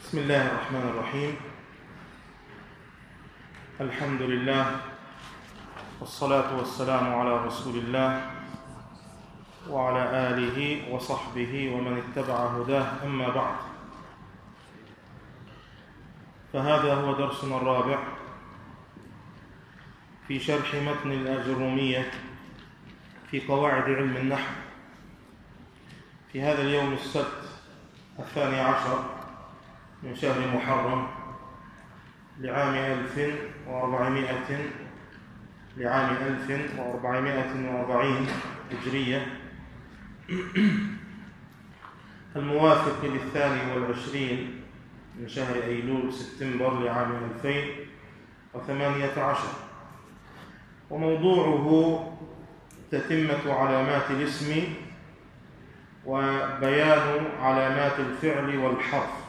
بسم الله الرحمن الرحيم. الحمد لله والصلاة والسلام على رسول الله وعلى آله وصحبه ومن اتبع هداه، أما بعد، فهذا هو درسنا الرابع في شرح متن الآجرومية في قواعد علم النحو في هذا اليوم السبت 12 من شهر محرم لعام 1440 هجرية، الموافق ل22 من شهر أيلول سبتمبر لعام 2018. وموضوعه تتمة علامات الاسم وبيان علامات الفعل والحرف.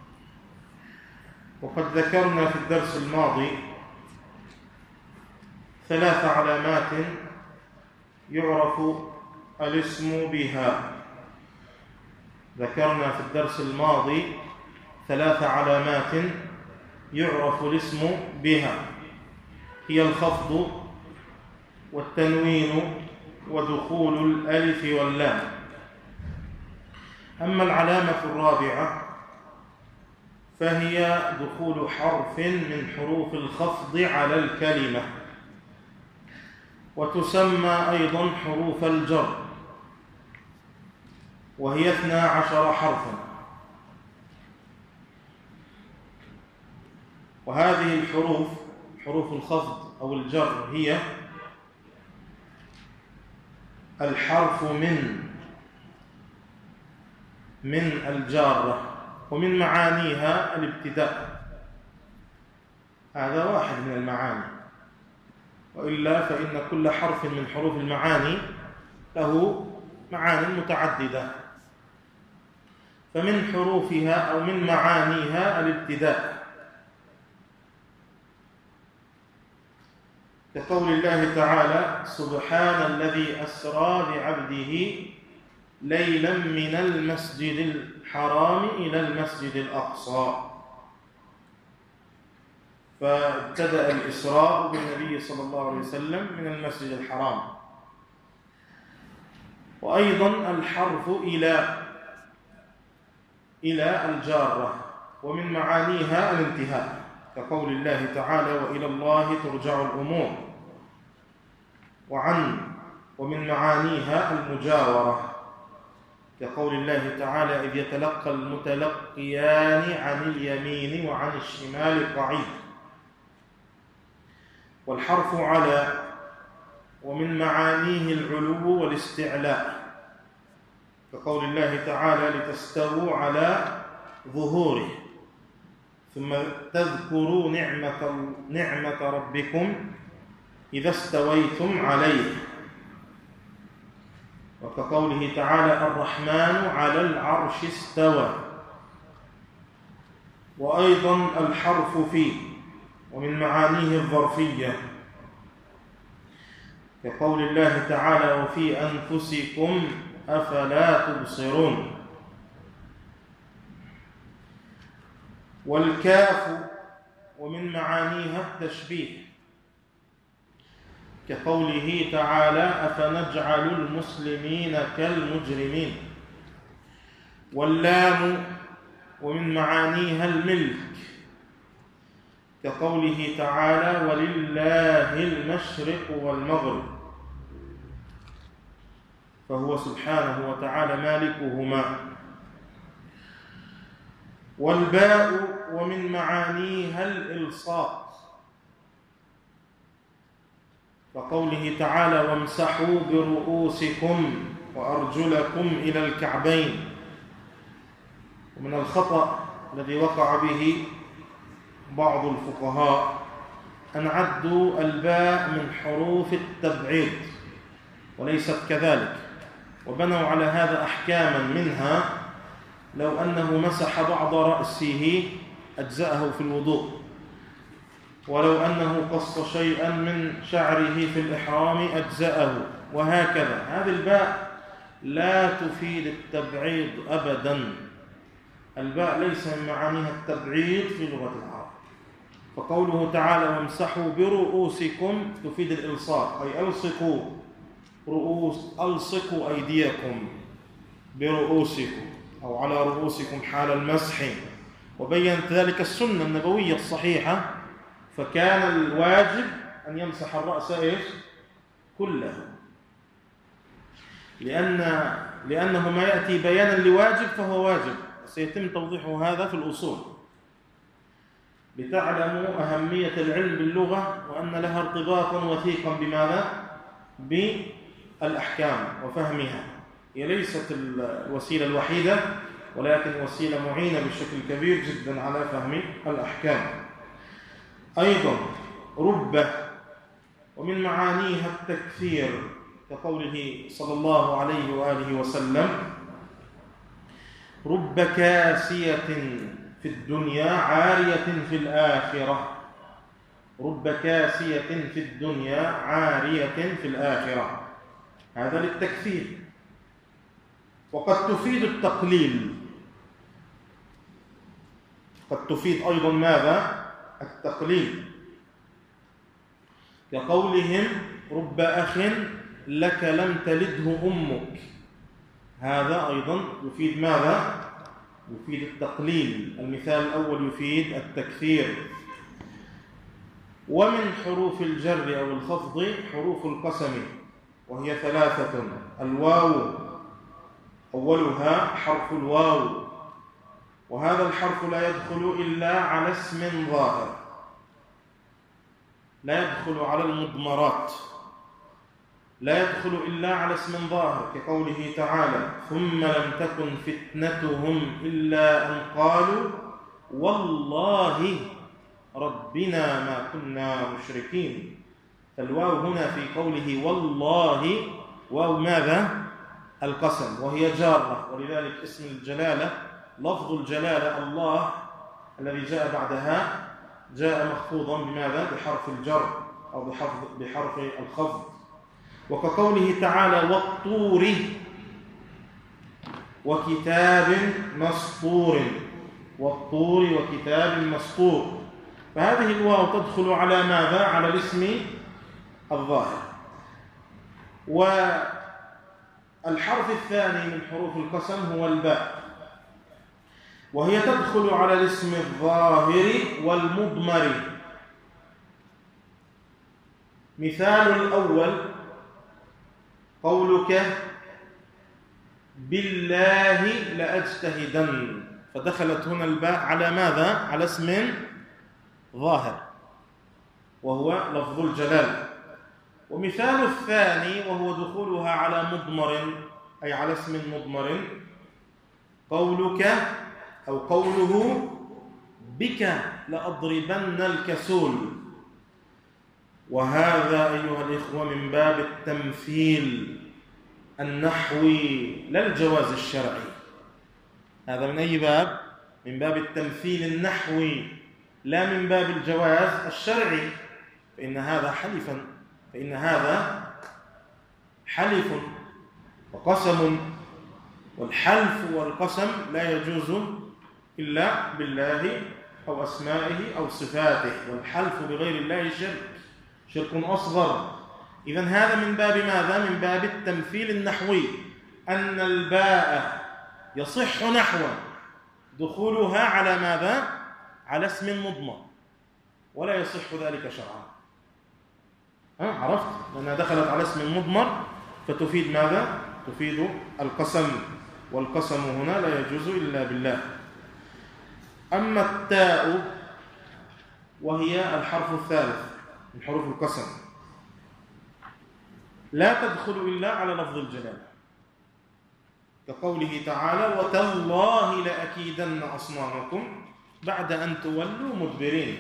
وقد ذكرنا في الدرس الماضي 3 علامات يعرف الاسم بها. ذكرنا في الدرس الماضي 3 علامات يعرف الاسم بها، هي الخفض والتنوين ودخول الألف واللام. أما العلامة الرابعة فهي دخول حرف من حروف الخفض على الكلمة، وتسمى أيضا حروف الجر، وهي 12 حرفا. وهذه الحروف، حروف الخفض أو الجر، هي الحرف من الجارة، ومن معانيها الابتداء، هذا واحد من المعاني، وإلا فإن كل حرف من حروف المعاني له معاني متعددة، فمن حروفها أو من معانيها الابتداء، كقول الله تعالى: سبحان الذي أسرى بعبده ليلا من المسجد الحرام إلى المسجد الأقصى. فابتدأ الإسراء بالنبي صلى الله عليه وسلم من المسجد الحرام. وأيضا الحرف إلى الجارة، ومن معانيها الانتهاء، كقول الله تعالى: وإلى الله ترجع الأمور. ومن معانيها المجاورة، كقول الله تعالى: إذ يتلقى المتلقيان عن اليمين وعن الشمال قعيد. والحرف على، ومن معانيه العلو والاستعلاء، كقول الله تعالى: لتستووا على ظهوره ثم تذكروا نعمة ربكم إذا استويتم عليه. وكقوله تعالى: الرحمن على العرش استوى. وأيضا الحرف في، ومن معانيه الظرفية، كقول الله تعالى: وفي أنفسكم أفلا تبصرون. والكاف، ومن معانيها التشبيه، كقوله تعالى: أفنجعل المسلمين كالمجرمين. واللام، ومن معانيها الملك، كقوله تعالى: ولله المشرق والمغرب، فهو سبحانه وتعالى مالكهما. والباء، ومن معانيها الإلصاق، وقوله تعالى: وامسحوا برؤوسكم وأرجلكم إلى الكعبين. ومن الخطأ الذي وقع به بعض الفقهاء أن عدوا الباء من حروف التبعيض، وليست كذلك، وبنوا على هذا أحكاما، منها لو أنه مسح بعض رأسه أجزأه في الوضوء، ولو أنه قص شيئا من شعره في الإحرام أجزأه، وهكذا. هذه الباء لا تفيد التبعيض أبدا، الباء ليس من معانيها التبعيض في لغة العرب. فقوله تعالى وامسحوا برؤوسكم تفيد الإلصاق، أي ألصقوا أيديكم برؤوسكم أو على رؤوسكم حال المسح. وبينت ذلك السنة النبوية الصحيحة، فكان الواجب أن يمسح الرأس كله، لأنه ما يأتي بيانا لواجب فهو واجب، سيتم توضيح هذا في الأصول لتعلموا أهمية العلم باللغة وأن لها ارتباطا وثيقا بماذا؟ بالأحكام وفهمها. هي ليست الوسيلة الوحيدة، ولكن وسيلة معينة بشكل كبير جدا على فهم الأحكام. أيضا رب، ومن معانيها التكثير، كقوله صلى الله عليه وآله وسلم رب كاسية في الدنيا عارية في الآخرة. رب كاسية في الدنيا عارية في الآخرة، هذا للتكثير. وقد تفيد التقليل، قد تفيد أيضا ماذا؟ التقليل، كقولهم رب أخ لك لم تلده أمك، هذا أيضا يفيد ماذا؟ يفيد التقليل. المثال الأول يفيد التكثير. ومن حروف الجر أو الخفض حروف القسم، وهي ثلاثة. الواو أولها حرف الواو، وهذا الحرف لا يدخل إلا على اسم ظاهر، لا يدخل على المضمرات، لا يدخل إلا على اسم ظاهر، كقوله تعالى ثم لم تكن فتنتهم إلا أن قالوا والله ربنا ما كنا مشركين. فالواو هنا في قوله والله واو ماذا؟ القسم، وهي جارة، ولذلك اسم الجلالة لفظ الجلالة الله الذي جاء بعدها جاء مخفوضا بماذا؟ بحرف الجر أو بحرف الخفض. وكقوله تعالى والطور وكتاب مسطور، والطور وكتاب مسطور، فهذه الواو تدخل على ماذا؟ على الاسم الظاهر. والحرف الثاني من حروف القسم هو الباء، وهي تدخل على الاسم الظاهر والمضمر. مثال الأول قولك بالله لأجتهدن، فدخلت هنا الباء على ماذا؟ على اسم ظاهر وهو لفظ الجلال. ومثال الثاني وهو دخولها على مضمر، أي على اسم مضمر، قولك أو قوله بك لأضربن الكسول، وهذا أيها الإخوة من باب التمثيل النحوي لا الجواز الشرعي. هذا من أي باب؟ من باب التمثيل النحوي لا من باب الجواز الشرعي، فإن هذا حلف وقسم، والحلف والقسم لا يجوز إلا بالله أو أسمائه أو صفاته، والحلف بغير الله شرك أصغر. إذن هذا من باب ماذا؟ من باب التمثيل النحوي، أن الباء يصح نحوا دخولها على ماذا؟ على اسم مضمر، ولا يصح ذلك شرعا. عرفت؟ لأنها دخلت على اسم مضمر فتفيد ماذا؟ تفيد القسم، والقسم هنا لا يجوز إلا بالله. أما التاء وهي الحرف الثالث من حروف القسم لا تدخل إلا على لفظ الجلالة، كقوله تعالى وتالله لأكيدن أصنامكم بعد أن تولوا مدبرين.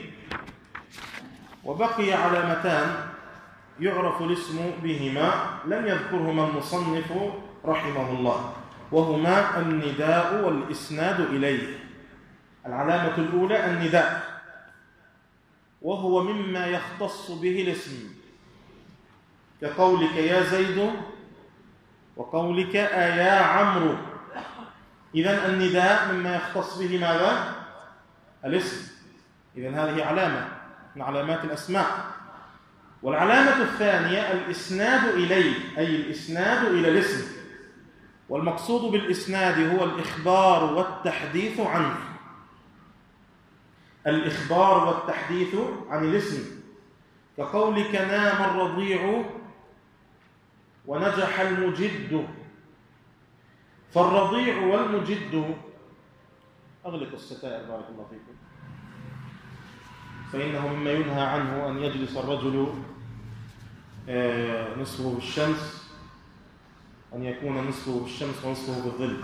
وبقي علامتان يعرف الاسم بهما لم يذكرهما المصنف رحمه الله، وهما النداء والإسناد إليه. العلامة الأولى النداء، وهو مما يختص به الاسم، كقولك يا زيد وقولك أيا عمرو، إذن النداء مما يختص به ماذا؟ الاسم. إذن هذه علامة من علامات الأسماء. والعلامة الثانية الإسناد إليه، أي الإسناد إلى الاسم. والمقصود بالإسناد هو الإخبار والتحديث عنه، الإخبار والتحديث عن الاسم، كقولك نام الرضيع ونجح المجد. فالرضيع والمجد، أغلق الستائر بارك الله فيكم، فإنه مما ينهى عنه أن يجلس الرجل نصفه بالشمس، أن يكون نصفه بالشمس ونصفه بالظل.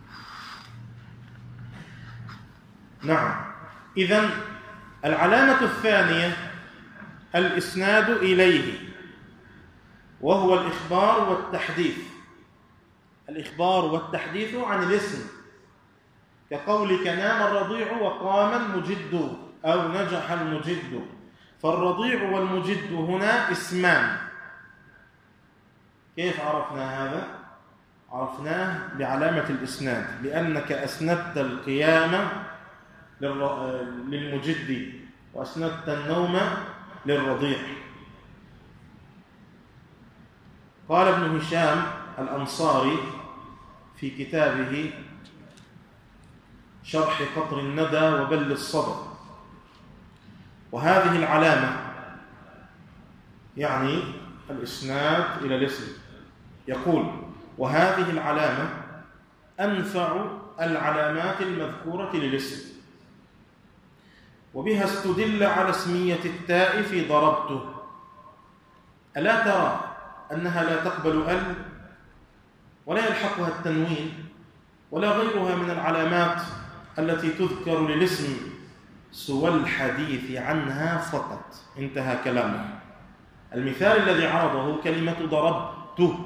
نعم. إذن العلامة الثانية الإسناد إليه، وهو الإخبار والتحديث، الإخبار والتحديث عن الاسم، كقولك نام الرضيع وقام المجد أو نجح المجد. فالرضيع والمجد هنا اسمان. كيف عرفنا هذا؟ عرفناه بعلامة الإسناد، لأنك أسندت القيامة للمجد وأسندت النوم للرضيع. قال ابن هشام الأنصاري في كتابه شرح قطر الندى وبل الصدر: وهذه العلامة، يعني الإسناد إلى الاسم، يقول: وهذه العلامة أنفع العلامات المذكورة للاسم، وبها استدل على اسمية التاء في ضربته. ألا ترى أنها لا تقبل ال، ولا يلحقها التنوين، ولا غيرها من العلامات التي تذكر للاسم سوى الحديث عنها فقط. انتهى كلامه. المثال الذي عرضه كلمة ضربته،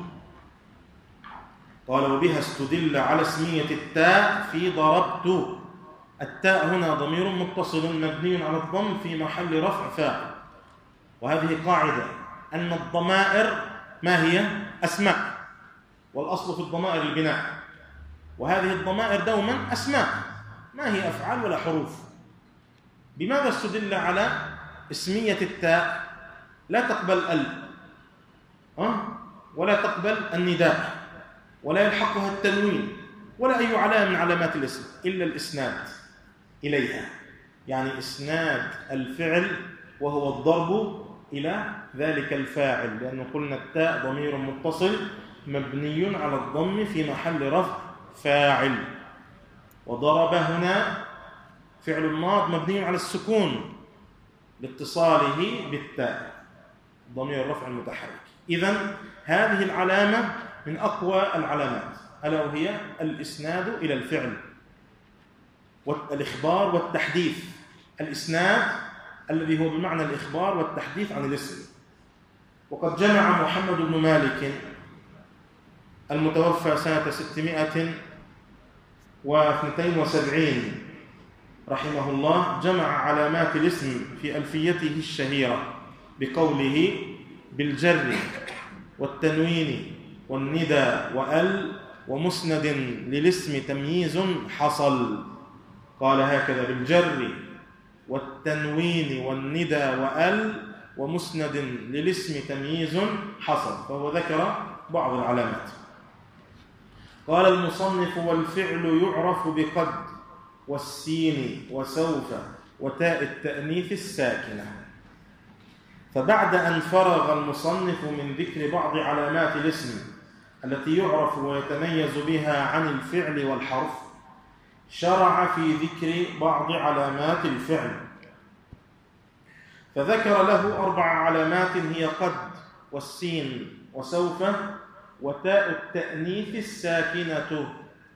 قال: وبها استدل على اسمية التاء في ضربته. التاء هنا ضمير متصل مبني على الضم في محل رفع فاعل. وهذه قاعدة أن الضمائر ما هي؟ أسماء، والأصل في الضمائر البناء، وهذه الضمائر دوما أسماء، ما هي أفعال ولا حروف. بماذا استدل على اسمية التاء؟ لا تقبل ال، ولا تقبل النداء، ولا يلحقها التنوين، ولا أي علامة من علامات الاسم إلا الإسناد إليها، يعني إسناد الفعل وهو الضرب إلى ذلك الفاعل، لأنه قلنا التاء ضمير متصل مبني على الضم في محل رفع فاعل. وضرب هنا فعل ماض مبني على السكون لاتصاله بالتاء، ضمير الرفع المتحرك. إذن هذه العلامة من أقوى العلامات، ألا وهي الإسناد إلى الفعل والإخبار والتحديث. الإسناد الذي هو بمعنى الإخبار والتحديث عن الاسم. وقد جمع محمد بن مالك المتوفى سنة 672 رحمه الله، جمع علامات الاسم في ألفيته الشهيرة بقوله: بالجر والتنوين والندى وأل ومسند للاسم تمييز حصل. قال هكذا: بالجر والتنوين والندى وأل ومسند للاسم تمييز حصل. فهو ذكر بعض العلامات. قال المصنف: والفعل يعرف بقد والسين وسوف وتاء التأنيث الساكنة. فبعد أن فرغ المصنف من ذكر بعض علامات الاسم التي يعرف ويتميز بها عن الفعل والحرف، شرع في ذكر بعض علامات الفعل، فذكر له 4 علامات هي قد والسين وسوف وتاء التأنيث الساكنة.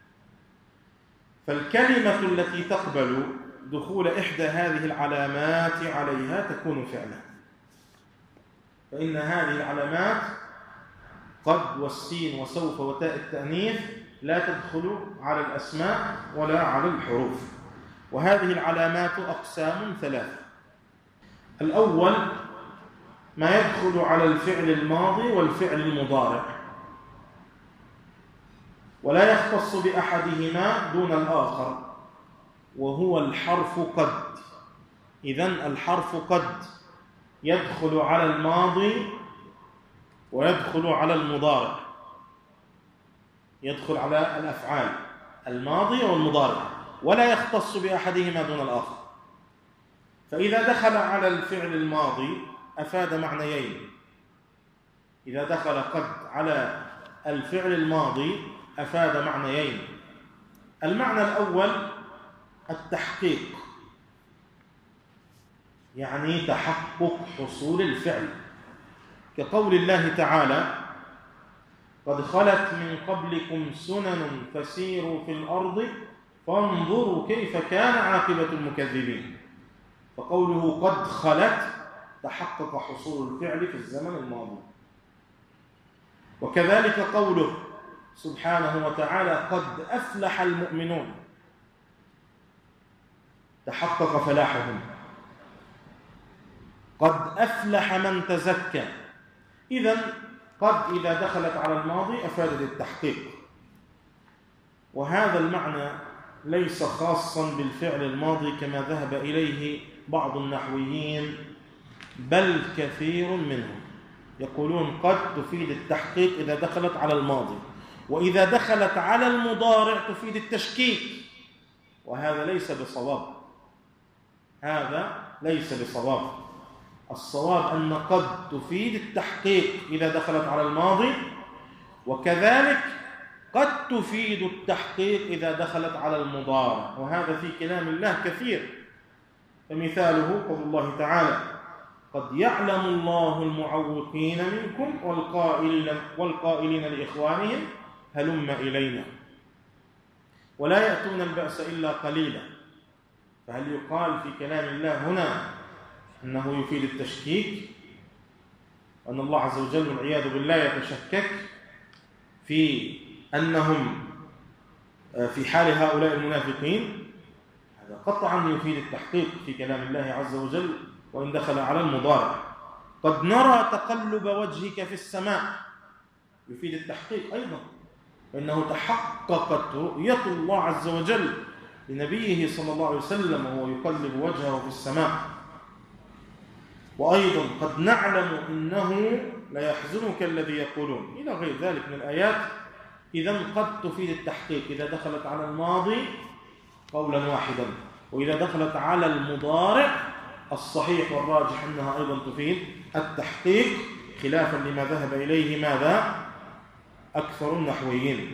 فالكلمة التي تقبل دخول إحدى هذه العلامات عليها تكون فعلا، فإن هذه العلامات قد والسين وسوف وتاء التأنيث لا تدخل على الأسماء ولا على الحروف. وهذه العلامات أقسام 3. الأول ما يدخل على الفعل الماضي والفعل المضارع، ولا يختص بأحدهما دون الآخر، وهو الحرف قد. إذن الحرف قد يدخل على الماضي ويدخل على المضارع، يدخل على الأفعال الماضي والمضارع، ولا يختص بأحدهما دون الآخر. فإذا دخل على الفعل الماضي أفاد معنيين. إذا دخل قد على الفعل الماضي أفاد معنيين. المعنى الأول التحقيق، يعني تحقق حصول الفعل، كقول الله تعالى: قد خلت من قبلكم سنن فسيروا في الأرض فانظروا كيف كان عاقبة المكذبين. فقوله قد خلت تحقق حصول الفعل في الزمن الماضي. وكذلك قوله سبحانه وتعالى: قد أفلح المؤمنون، تحقق فلاحهم. قد أفلح من تزكى. إذن قد إذا دخلت على الماضي أفادت التحقيق. وهذا المعنى ليس خاصا بالفعل الماضي كما ذهب إليه بعض النحويين، بل كثير منهم يقولون قد تفيد التحقيق إذا دخلت على الماضي، وإذا دخلت على المضارع تفيد التشكيك، وهذا ليس بصواب. هذا ليس بصواب. الصواب أن قد تفيد التحقيق إذا دخلت على الماضي، وكذلك قد تفيد التحقيق إذا دخلت على المضارع، وهذا في كلام الله كثير. فمثاله قول الله تعالى: قد يعلم الله المعوقين منكم والقائلين لإخوانهم هلم إلينا ولا يأتون البأس إلا قليلا. فهل يقال في كلام الله هنا أنه يفيد التشكيك، وأن الله عز وجل والعياذ بالله يتشكك في أنهم في حال هؤلاء المنافقين؟ هذا قطعا يفيد التحقيق في كلام الله عز وجل وإن دخل على المضارع. قد نرى تقلب وجهك في السماء يفيد التحقيق أيضا، فإنه تحققت رؤية الله عز وجل لنبيه صلى الله عليه وسلم وهو يقلب وجهه في السماء. وأيضا قد نعلم إنه ليحزنك الذي يقولون، إلى غير ذلك من الآيات. إذن قد تفيد التحقيق إذا دخلت على الماضي قولا واحدا، وإذا دخلت على المضارع الصحيح والراجح أنها أيضا تفيد التحقيق، خلافا لما ذهب إليه ماذا؟ أكثر النحويين.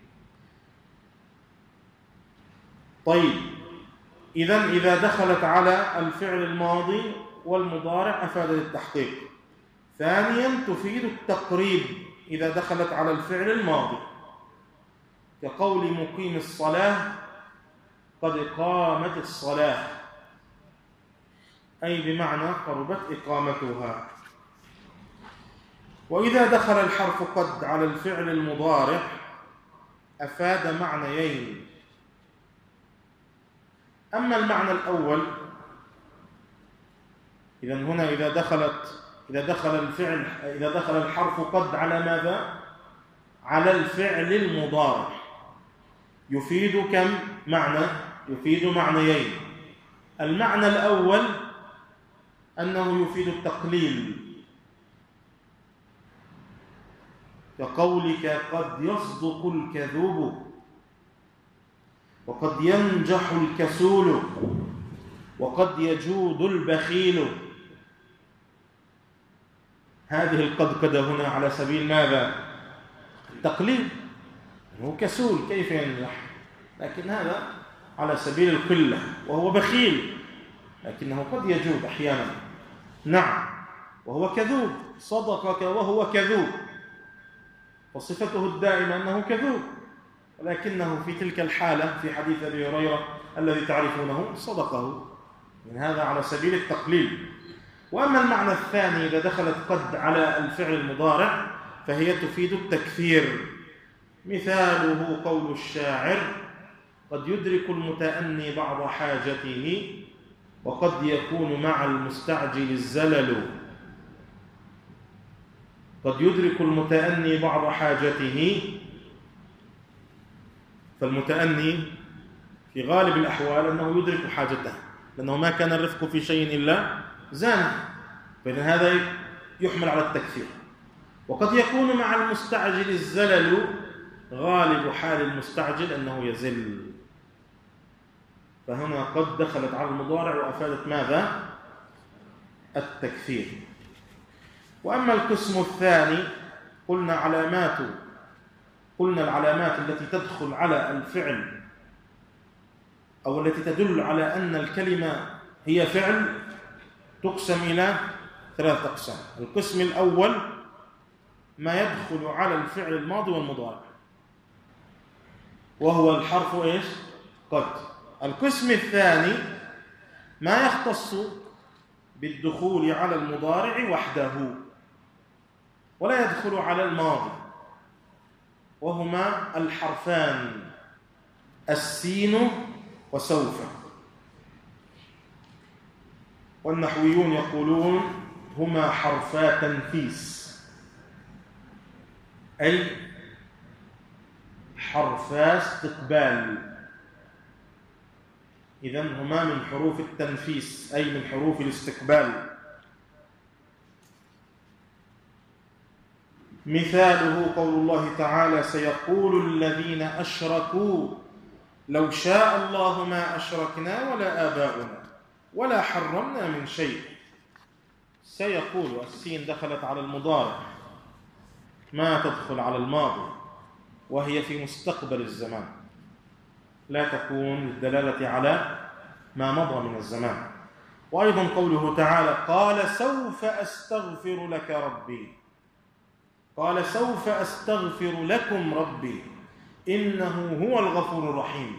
طيب، إذا دخلت على الفعل الماضي والمضارع أفادت التحقيق. ثانيا تفيد التقريب إذا دخلت على الفعل الماضي، كقول مقيم الصلاة قد قامت الصلاة، أي بمعنى قربت إقامتها. وإذا دخل الحرف قد على الفعل المضارع أفاد معنيين. أما المعنى الأول، إذن هنا إذا دخل الحرف قد على ماذا؟ على الفعل المضارع يفيد كم معنى؟ يفيد معنيين. المعنى الأول أنه يفيد التقليل، كقولك قد يصدق الكذوب، وقد ينجح الكسول، وقد يجود البخيل. هذه القد هنا على سبيل ماذا؟ التقليل. هو كسول كيف ينجح؟ لكن هذا على سبيل القلة، وهو بخيل لكنه قد يجود أحيانا. نعم، وهو كذوب، صدقك وهو كذوب، وصفته الدائمة أنه كذوب، ولكنه في تلك الحالة في حديث أبي هريرة الذي تعرفونه صدقه. من هذا على سبيل التقليل. وأما المعنى الثاني إذا دخلت قد على الفعل المضارع فهي تفيد التكثير. مثاله قول الشاعر: قد يدرك المتأني بعض حاجته وقد يكون مع المستعجل الزلل. قد يدرك المتأني بعض حاجته فالمتأني في غالب الأحوال أنه يدرك حاجته، لأنه ما كان الرفق في شيء إلا زانه، فإذا هذا يحمل على التكفير. وقد يكون مع المستعجل الزلل، غالب حال المستعجل أنه يزل، فهنا قد دخلت على المضارع وأفادت ماذا؟ التكفير. وأما القسم الثاني قلنا العلامات التي تدخل على الفعل أو التي تدل على أن الكلمة هي فعل تقسم إلى 3 أقسام. القسم الأول ما يدخل على الفعل الماضي والمضارع، وهو الحرف إيش؟ قد. القسم الثاني ما يختص بالدخول على المضارع وحده ولا يدخل على الماضي، وهما الحرفان السين وسوف. والنحويون يقولون هما حرفا تنفيس، أي حرفا استقبال. إذن هما من حروف التنفيس أي من حروف الاستقبال. مثاله قول الله تعالى: سيقول الذين أشركوا لو شاء الله ما أشركنا ولا آباؤنا ولا حرمنا من شيء. سيقول، السين دخلت على المضارع، ما تدخل على الماضي، وهي في مستقبل الزمان، لا تكون للدلالة على ما مضى من الزمان. وأيضا قوله تعالى: قال سوف أستغفر لك ربي، قال سوف أستغفر لكم ربي إنه هو الغفور الرحيم.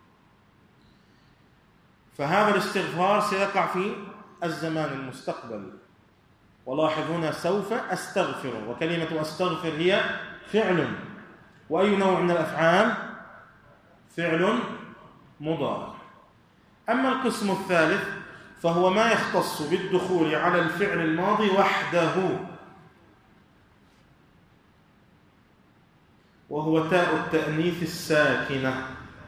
فهذا الاستغفار سيقع في الزمان المستقبل. ولاحظ هنا سوف أستغفر، وكلمة أستغفر هي فعل، وأي نوع من الأفعال؟ فعل مضارع. أما القسم الثالث فهو ما يختص بالدخول على الفعل الماضي وحده، وهو تاء التأنيث الساكنة.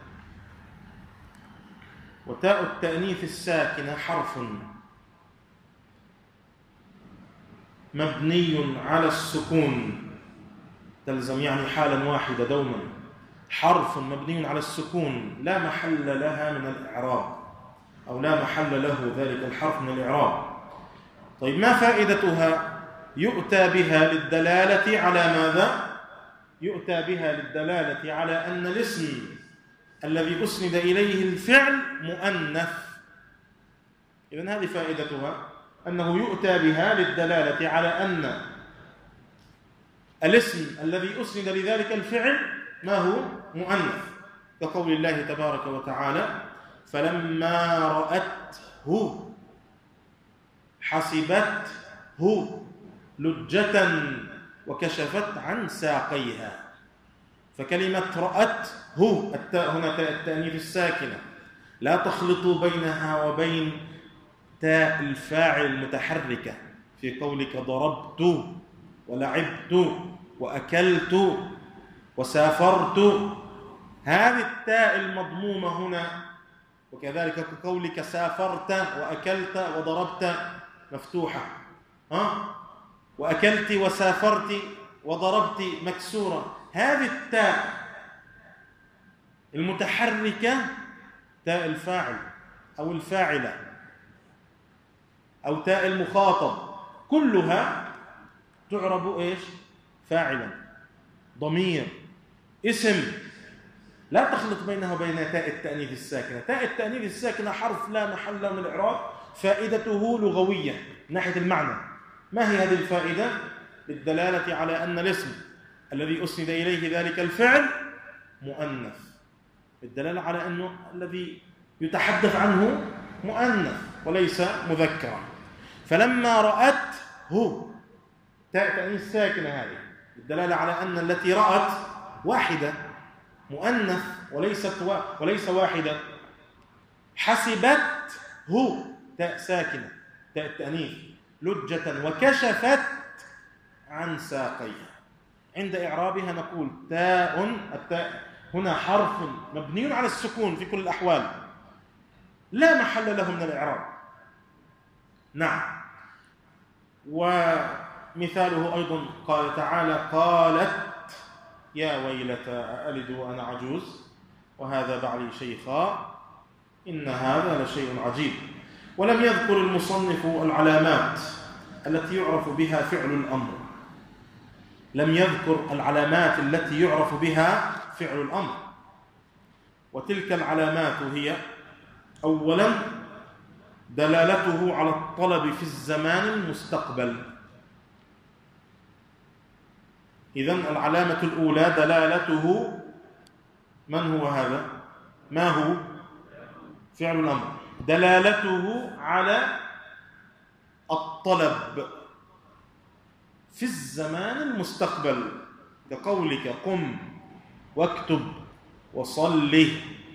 وتاء التأنيث الساكنة حرف مبني على السكون، تلزم يعني حالا واحدة دوما، حرف مبني على السكون لا محل لها من الإعراب، أو لا محل له ذلك الحرف من الإعراب. طيب ما فائدتها؟ يؤتى بها للدلالة على ماذا؟ يؤتى بها للدلالة على أن الاسم الذي أسند إليه الفعل مؤنث. إذن هذه فائدتها، أنه يؤتى بها للدلالة على أن الاسم الذي أسند لذلك الفعل ما هو؟ مؤنث، كقول الله تبارك وتعالى: فلما رأته حسبته لجة وكشفت عن ساقيها. فكلمة رأته، التاء هنا تاء التأنيث الساكنة، لا تخلط بينها وبين تاء الفاعل المتحركة في قولك ضربت ولعبت وأكلت وسافرت. هذه التاء المضمومة هنا، وكذلك كقولك سافرت وأكلت وضربت مفتوحة، وأكلت وسافرت وضربت مكسورة. هذه التاء المتحركة تاء الفاعل أو الفاعلة أو تاء المخاطب، كلها تعرب إيش؟ فاعلا، ضمير، اسم، لا تخلط بينها وبين تاء التأنيث الساكنة. تاء التأنيث الساكنة حرف لا محل له من الإعراب، فائدته لغوية من ناحية المعنى. ما هي هذه الفائدة؟ للدلالة على أن الاسم الذي أسند إليه ذلك الفعل مؤنث، الدلالة على أنه الذي يتحدث عنه مؤنث وليس مذكرا. فلما رأته، تاء تأنيث ساكنة هذه الدلالة على أن التي رأت واحدة، مؤنث وليس واحدة. حسبته تاء ساكنة تاء التأنيث لجة وكشفت عن ساقيها. عند إعرابها نقول التاء هنا حرف مبني على السكون في كل الأحوال، لا محل له من الإعراب. نعم. ومثاله أيضا قال تعالى: قالت يا ويلتى أألد وأنا عجوز وهذا بعلي شيخا إن هذا لشيء عجيب. ولم يذكر المصنف العلامات التي يعرف بها فعل الأمر، لم يذكر العلامات التي يعرف بها فعل الأمر. وتلك العلامات هي: أولا دلالته على الطلب في الزمان المستقبل. إذن العلامة الأولى دلالته، من هو هذا؟ ما هو؟ فعل الأمر، دلالته على الطلب في الزمان المستقبل، كقولك: قم واكتب وصل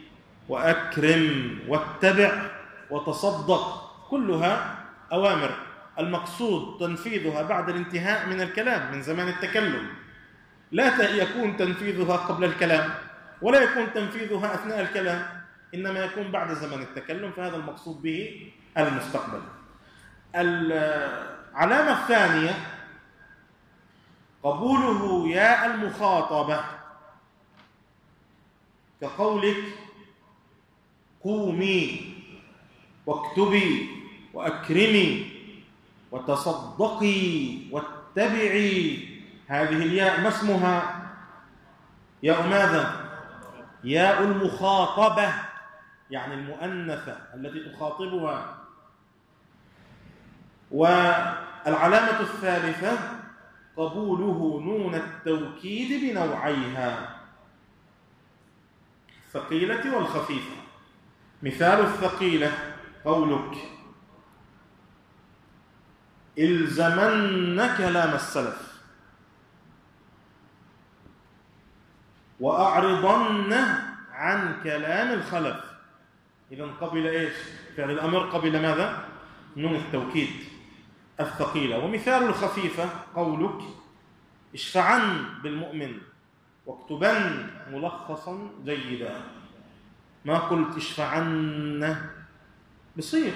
وأكرم واتبع وتصدق، كلها أوامر المقصود تنفيذها بعد الانتهاء من الكلام، من زمان التكلم. لا يكون تنفيذها قبل الكلام، ولا يكون تنفيذها أثناء الكلام، إنما يكون بعد زمن التكلم، فهذا المقصود به المستقبل. العلامة الثانية قبوله ياء المخاطبة، كقولك: قومي واكتبي وأكرمي وتصدقي واتبعي. هذه الياء ما اسمها؟ ياء ماذا؟ ياء المخاطبة، يعني المؤنثة التي تخاطبها. والعلامة الثالثة قبوله نون التوكيد بنوعيها، الثقيلة والخفيفة. مثال الثقيلة قولك: إلزمن كلام السلف وأعرضن عن كلام الخلف. إذن قبل إيش؟ فعل الأمر قبل ماذا؟ نون التوكيد الثقيلة. ومثال الخفيفة قولك: اشفعن بالمؤمن واكتبن ملخصا جيدا. ما قلت اشفعن بصير،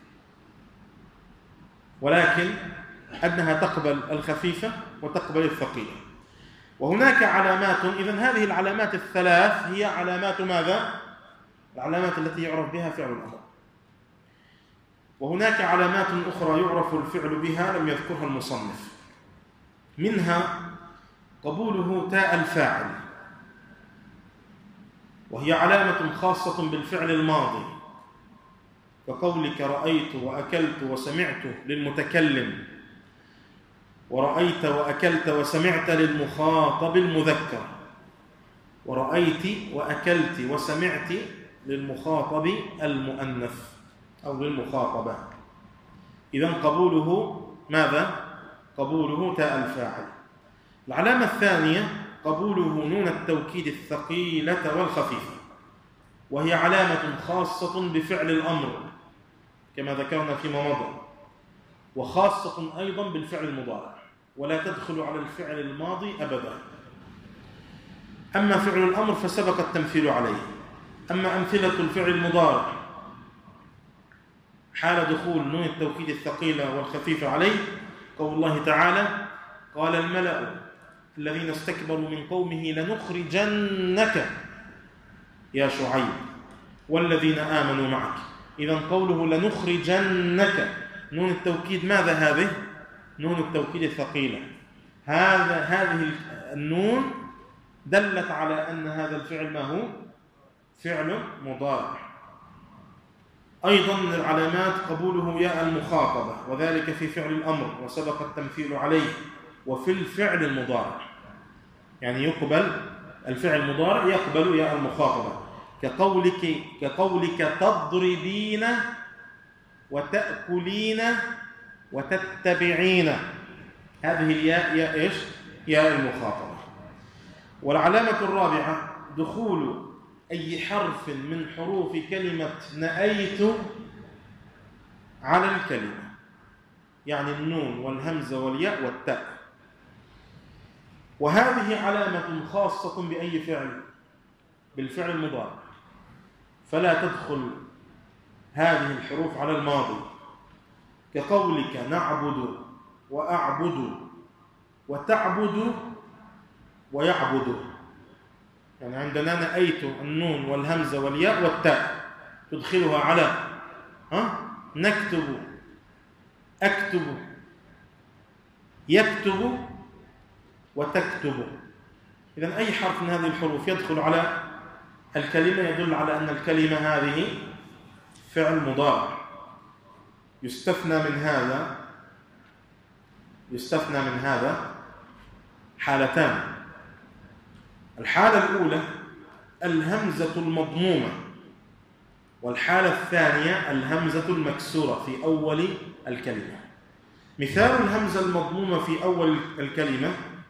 ولكن أنها تقبل الخفيفة وتقبل الثقيلة. وهناك علامات. إذن هذه العلامات الثلاث هي علامات ماذا؟ العلامات التي يعرف بها فعل الأمر. وهناك علامات أخرى يعرف الفعل بها لم يذكرها المصنف، منها قبوله تاء الفاعل، وهي علامة خاصة بالفعل الماضي، كقولك: رأيت وأكلت وسمعت للمتكلم، ورأيت وأكلت وسمعت للمخاطب المذكر، ورأيت وأكلت وسمعت للمخاطب المؤنث أو للمخاطبة. إذن قبوله ماذا؟ قبوله تاء الفاعل. العلامة الثانية قبوله نون التوكيد الثقيلة والخفيفة، وهي علامة خاصة بفعل الأمر كما ذكرنا فيما مضى، وخاصة أيضا بالفعل المضارع، ولا تدخل على الفعل الماضي أبدا. أما فعل الأمر فسبق التمثيل عليه. أما أمثلة الفعل المضارع حال دخول نون التوكيد الثقيلة والخفيفة عليه، قول الله تعالى: قال الملأ الذين استكبروا من قومه لنخرجنك يا شعيب والذين آمنوا معك. إذن قوله لنخرجنك، نون التوكيد ماذا هذه؟ نون التوكيد الثقيلة. هذه النون دلت على أن هذا الفعل ما هو؟ فعل مضارع. أيضا من العلامات قبوله ياء المخاطبة، وذلك في فعل الأمر وسبق التمثيل عليه، وفي الفعل المضارع، يعني يقبل الفعل المضارع يقبل ياء المخاطبة، كقولك تضربين وتأكلين وتتبعين. هذه الياء ياء إيش؟ ياء المخاطبة. والعلامة الرابعة دخول أي حرف من حروف كلمة نأيت على الكلمة، يعني النون والهمزة والياء والتاء. وهذه علامة خاصة بأي فعل؟ بالفعل المضارع، فلا تدخل هذه الحروف على الماضي، كقولك نعبد وأعبد وتعبد ويعبد. يعني عندنا نأيت النون والهمزة والياء والتاء تدخلها على نكتب، أكتب، يكتب وتكتب. إذن أي حرف من هذه الحروف يدخل على الكلمة يدل على أن الكلمة هذه فعل مضارع. يستثنى من هذا حالتان. الحالة الأولى الهمزة المضمومة، والحالة الثانية الهمزة المكسورة في أول الكلمة. مثال الهمزة المضمومة في أول الكلمة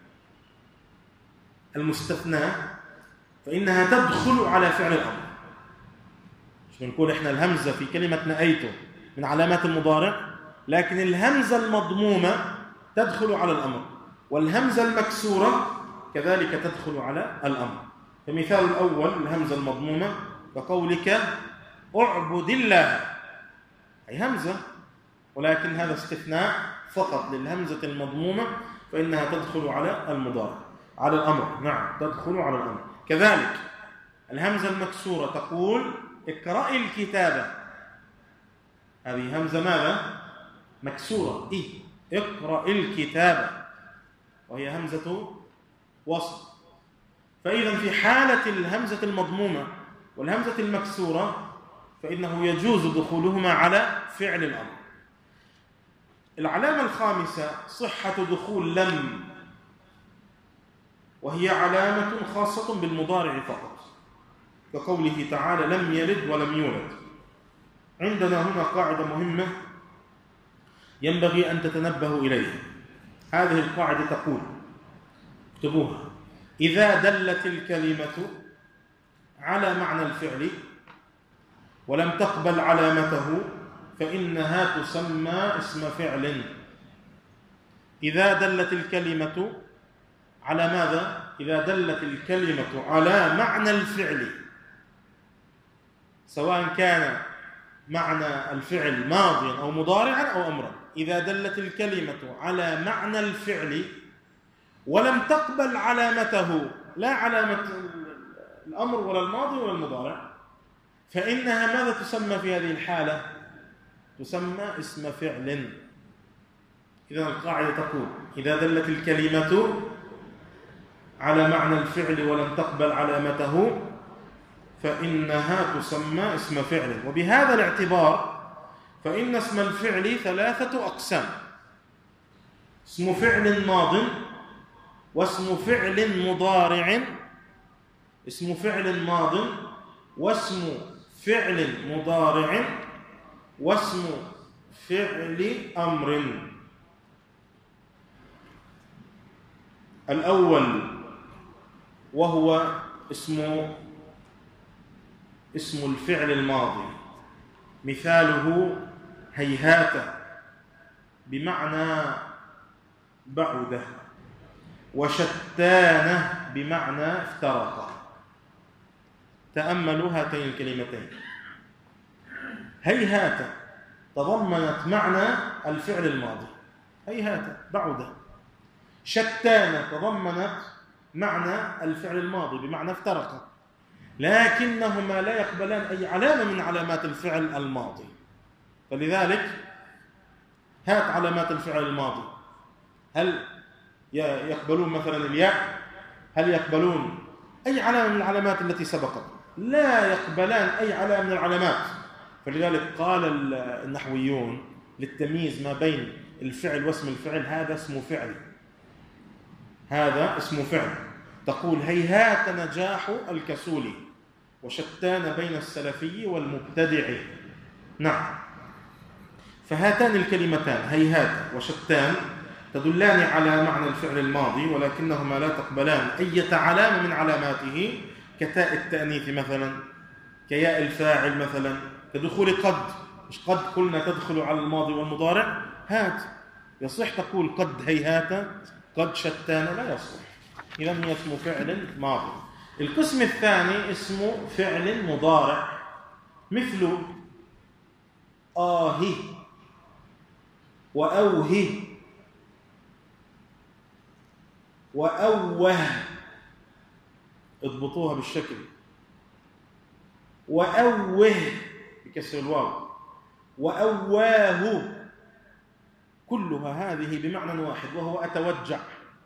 المستثناة، فإنها تدخل على فعل الأمر. مش بنقول إحنا الهمزة في كلمة نأيت من علامات المضارع، لكن الهمزة المضمومة تدخل على الأمر، والهمزة المكسورة كذلك تدخل على الأمر. فمثال الأول الهمزة المضمومة كقولك أعبد الله، أي همزة، ولكن هذا استثناء فقط للهمزة المضمومة، فإنها تدخل على المضارع، على الأمر. نعم، تدخل على الأمر. كذلك الهمزة المكسورة تقول اقرأ الكتابة، هذه همزة ماذا؟ مكسورة، اقرأ الكتابة، وهي همزة وصل. فإذا في حالة الهمزة المضمومة والهمزة المكسورة فإنه يجوز دخولهما على فعل الأمر. العلامة الخامسة صحة دخول لم، وهي علامة خاصة بالمضارع فقط، كقوله تعالى لم يلد ولم يولد. عندنا هنا قاعدة مهمة ينبغي أن تتنبهوا إليها. هذه القاعدة تقول، اكتبوها: إذا دلت الكلمة على معنى الفعل ولم تقبل علامته فإنها تسمى اسم فعل. إذا دلت الكلمة على ماذا؟ إذا دلت الكلمة على معنى الفعل، سواء كان معنى الفعل ماضيا أو مضارعا أو أمرا. إذا دلت الكلمة على معنى الفعل ولم تقبل علامته، لا علامة الأمر ولا الماضي ولا المضارع، فإنها ماذا تسمى في هذه الحالة؟ تسمى اسم فعل. إذن القاعدة تقول: إذا دلت الكلمة على معنى الفعل ولم تقبل علامته فإنها تسمى اسم فعل. وبهذا الاعتبار فإن اسم الفعل ثلاثة أقسام: اسم فعل ماض، واسم فعل مضارع، اسم فعل ماض، واسم فعل مضارع، واسم فعل أمر. الأول وهو اسم الفعل الماضي، مثاله هيهات بمعنى بعد، وشتان بمعنى افترق. تأملوا هاتين الكلمتين. هيهات تضمنت معنى الفعل الماضي، هيهات بعد. شتان تضمنت معنى الفعل الماضي بمعنى افترق، لكنهما لا يقبلان أي علامة من علامات الفعل الماضي. فلذلك هات علامات الفعل الماضي. هل يقبلون مثلا الياء؟ هل يقبلون أي علامة من العلامات التي سبقت؟ لا يقبلان أي علامة من العلامات. فلذلك قال النحويون للتمييز ما بين الفعل واسم الفعل: هذا اسم فعل، هذا اسم فعل. تقول هيهات نجاح الكسول، وشتان بين السلفي والمبتدع. نعم، فهاتان الكلمتان هيهات وشتان تدلان على معنى الفعل الماضي، ولكنهما لا تقبلان أي علامة من علاماته، كتاء التأنيث مثلا، كياء الفاعل مثلا، كدخول قد. مش قد قلنا تدخل على الماضي والمضارع؟ هات يصح تقول قد هيهات، قد شتان، لا يصح. إذن هي اسم فعل ماضي. القسم الثاني اسمه فعل مضارع، مثل آه وأوه وأوه، اضبطوها بالشكل، وأوه بكسر الواو، وأواه، كلها هذه بمعنى واحد وهو أتوجع.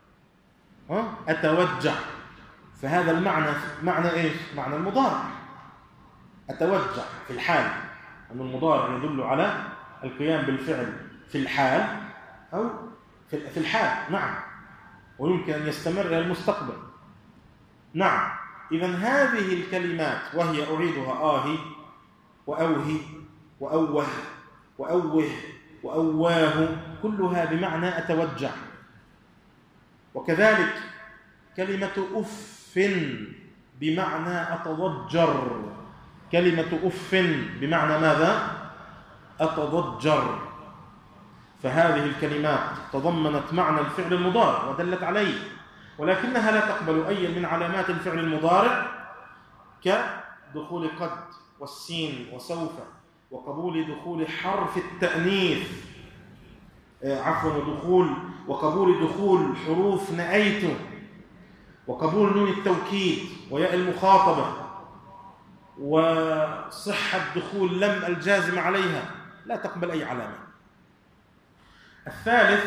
أتوجع، فهذا المعنى معنى إيش؟ معنى المضارع، أتوجع في الحال، أن المضارع يدل على القيام بالفعل في الحال أو في الحال، نعم، ويمكن أن يستمر إلى المستقبل، نعم. إذن هذه الكلمات وهي أعيدها آه وأوه وأوه وأوه وأواه، كلها بمعنى أتوجع. وكذلك كلمة أف بمعنى أتضجر، كلمة أف بمعنى ماذا؟ أتضجر. فهذه الكلمات تضمنت معنى الفعل المضارع ودلت عليه، ولكنها لا تقبل أي من علامات الفعل المضارع كدخول قد والسين وسوف، وقبول دخول حرف التأنيث، وقبول دخول حروف نأيت، وقبول نون التوكيد وياء المخاطبة، وصحة دخول لم الجازم عليها، لا تقبل أي علامة. الثالث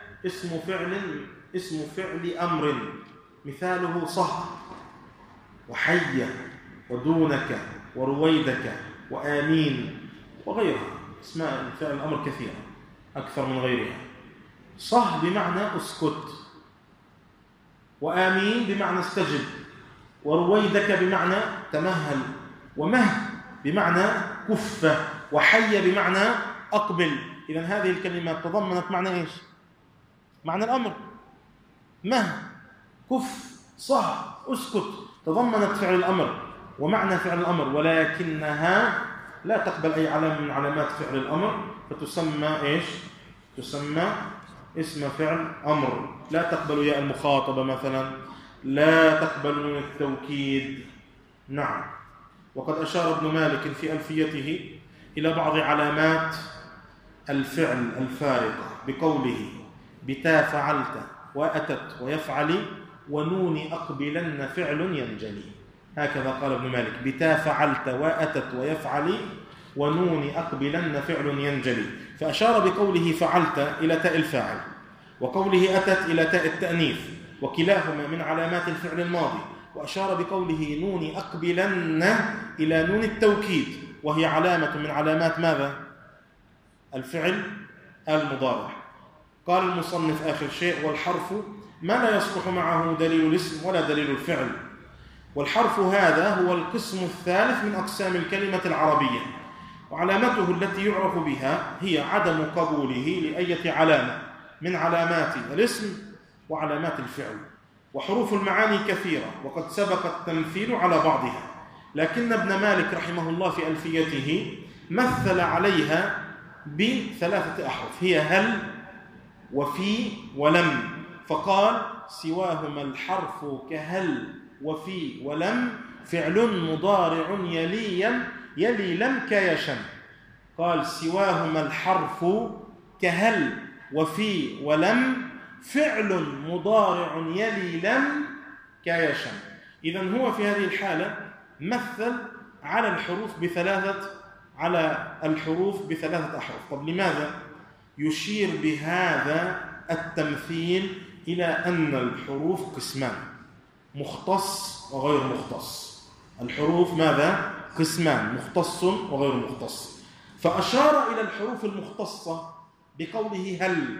اسم فعل أمر، مثاله صه وحي ودونك ورويدك وآمين وغيرها. اسماء فعل الأمر كثيرة أكثر من غيرها. صه بمعنى اسكت، وآمين بمعنى استجب، ورويدك بمعنى تمهل، ومه بمعنى كف، وحي بمعنى أقبل. إذن هذه الكلمات تضمنت معنى إيش؟ معنى الأمر. مه، كف، صه، اسكت، تضمنت فعل الأمر ومعنى فعل الأمر، ولكنها لا تقبل أي علامة من علامات فعل الأمر، فتسمى إيش؟ تسمى اسم فعل أمر. لا تقبل ياء المخاطبة مثلا، لا تقبل نون التوكيد، نعم. وقد أشار ابن مالك في ألفيته إلى بعض علامات الفعل الفارقة بقوله: بتا فعلت وأتت ويفعل ونون أقبلن فعل ينجلي. هكذا قال ابن مالك: بتا فعلت وأتت ويفعل ونون أقبلن فعل ينجلي. فأشار بقوله فعلت إلى تاء الفاعل، وقوله أتت إلى تاء التأنيث، وكلاهما من علامات الفعل الماضي. وأشار بقوله نون أقبلن إلى نون التوكيد، وهي علامة من علامات ماذا؟ الفعل المضارع. قال المصنف آخر شيء: والحرف ما لا يصلح معه دليل الاسم ولا دليل الفعل. والحرف هذا هو القسم الثالث من أقسام الكلمة العربية، وعلامته التي يعرف بها هي عدم قبوله لأية علامة من علامات الاسم وعلامات الفعل. وحروف المعاني كثيرة، وقد سبق التمثيل على بعضها، لكن ابن مالك رحمه الله في ألفيته مثل عليها بثلاثة أحرف، هي هل وفي ولم، فقال: سواهما الحرف كهل وفي ولم فعل مضارع يلي لم كيشم. قال: سواهما الحرف كهل وفي ولم فعل مضارع يلي لم كيشم. إذن هو في هذه الحالة مثل على الحروف بثلاثة أحرف. طب لماذا؟ يشير بهذا التمثيل إلى أن الحروف قسمان: مختص وغير مختص. الحروف ماذا؟ قسمان: مختص وغير مختص. فأشار إلى الحروف المختصة بقوله هل،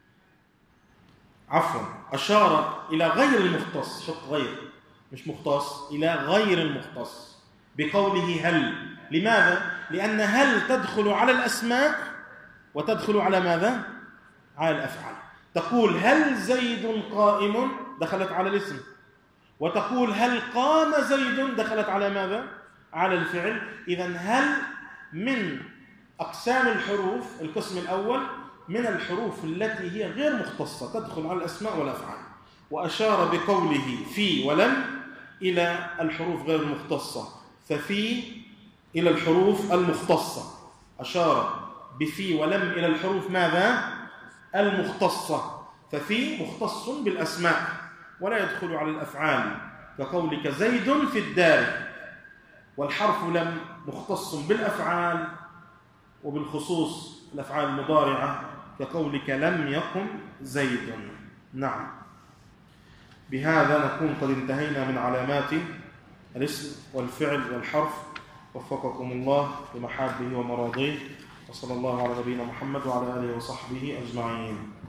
أشار إلى غير المختص، حط غير مش مختص، إلى غير المختص بقوله هل. لماذا؟ لأن هل تدخل على الأسماء وتدخل على ماذا؟ على الأفعال. تقول هل زيد قائم، دخلت على الاسم، وتقول هل قام زيد، دخلت على ماذا؟ على الفعل. إذن هل من أقسام الحروف، القسم الأول من الحروف التي هي غير مختصة، تدخل على الأسماء والأفعال. وأشار بقوله في ولم إلى الحروف غير المختصة، ففي إلى الحروف المختصة، أشار بفي ولم إلى الحروف ماذا؟ المختصة. ففي مختص بالأسماء ولا يدخل على الأفعال، كقولك زيد في الدار، والحرف لم مختص بالأفعال وبالخصوص الأفعال المضارعة، كقولك لم يقم زيد. نعم. بهذا نكون قد انتهينا من علامات الاسم والفعل والحرف. وفقكم الله بمحابه ومراضيه، وصلى الله على نبينا محمد وعلى آله وصحبه أجمعين.